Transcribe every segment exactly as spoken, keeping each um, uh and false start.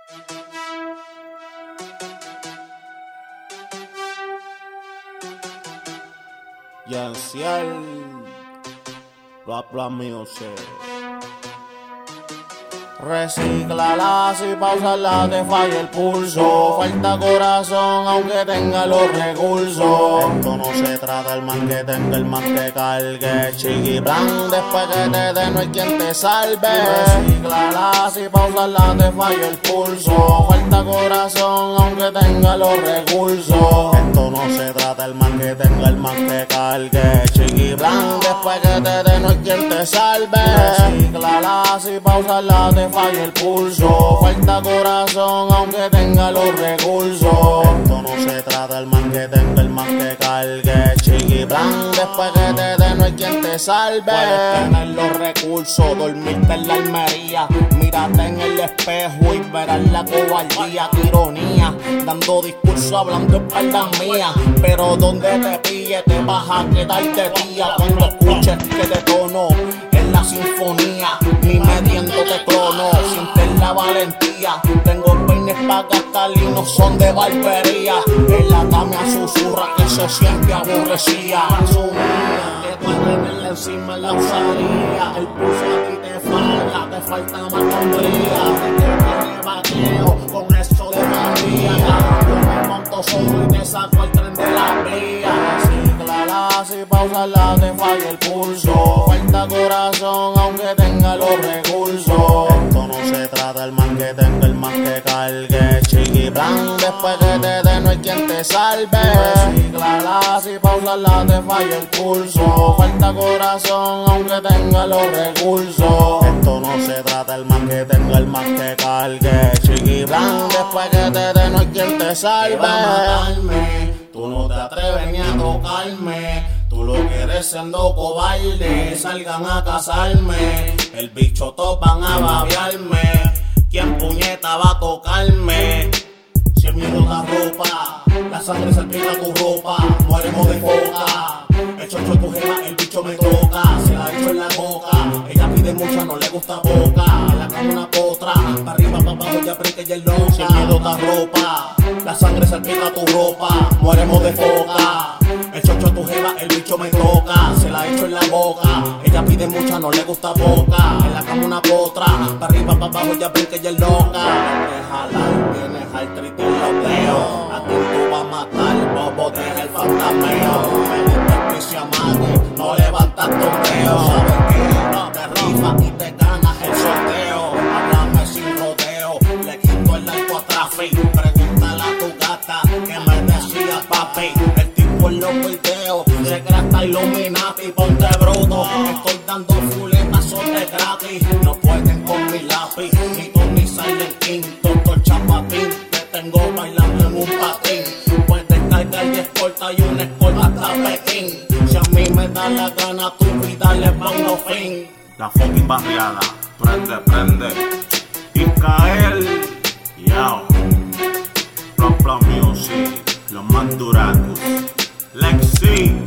Yanciel, bla bla music. Recíclala si pa' usarla te falla el pulso. Falta corazón aunque tenga los recursos. Esto no se trata del man que tenga, el man que cargue. Chiqui plan, después que te dé no hay quien te salve. Recíclala si pa' usarla te falla el pulso. Falta corazón aunque tenga los recursos. Esto no se trata del man que tenga, el man que cargue. Chiqui plan, después que te dé no hay quien te salve. Recíclala si pa' usarla te falla el pulso. Falta corazón aunque tenga los recursos. Esto no se trata del man que tenga, el man que cargue. Chiqui plan, después que te dé no hay quien te salve. Puedes tener los recursos, dormirte en la almería, mírate en el espejo y verás la cobardía. Qué ironía, dando discurso hablando espaldas mías. Pero donde te pille te vas a quedar de tía. Cuando escuches que te tono en la sinfonía, ni mediéndote crono, sientes la valentía. Tengo peines pa' gastar y no son de barbería. En la cama susurra que se siente aborrecida. Asumía que tú tenerla encima la usaría. El pulso a ti te falla, te falta más hombría. Te tiene vaqueo con eso de magia. Yo me monto solo y te saco el tren de la vía. Recíclala si pa' usarla te falla el pulso. Falta corazón aunque tenga los recursos. Esto no se trata del man que tenga, el man que cargue. Chiqui plan, después que te dé no hay quien te salve. Recíclala si pa' usarla te falla el pulso. Falta corazón aunque tenga los recursos. Esto no se trata del man que tenga, el man que cargue. Chiqui plan, después que te dé no hay quien te salve. Tú no te atreves ni a tocarme, tú lo quieres siendo cobarde. Salgan a casarme, el bicho todos van a babearme. ¿Quién puñeta va a tocarme? Si el miedo da ropa, la sangre salpica tu ropa. Mueremos de foca, el chocho tu jeva, el bicho me toca. Se la echo en la boca, ella pide mucho, no le gusta boca. La cama una potra, pa' arriba, pa' abajo, ya brinca y el loca. Si el miedo da ropa, la sangre salpica tu ropa. Mueremos de foca, el chocho tu jeva, el bicho me toca. Se la echo en la boca, ella pide mucha, no le gusta boca. En la cama una potra, pa' arriba, pa' abajo, ya brinca y el loca. Déjala y vienes al triste en los dedos. A ti tú vas a matar, bobo, deja el fantameo. Me gusta que se amague, no levantas tu dedo. Sabes que no te rifas y te ganas el sorteo. Háblame sin rodeo, le quito el narcotráfico. Pregúntale a tu gata que me decía papi. El tipo en los videos se grata Illuminati. Ponte bruto, estoy dando fuletazos de gratis. No pueden con mi lápiz, ni tú ni Silent King. Doctor Chapatín, te tengo bailando en un patín. Puedes cargar y escolta y una escolta hasta Pekín. Si a mí me da la gana, tu vida le pongo fin. La fucking barriada, prende, prende. Israel, yao. Bla bla music, los Manduracos, Lexi,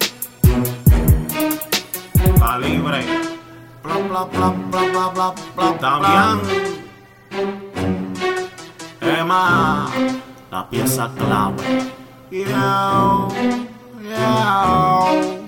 Calibre, Bla bla bla bla bla bla bla. Damián, Emma, la pieza clave. Yo, yo.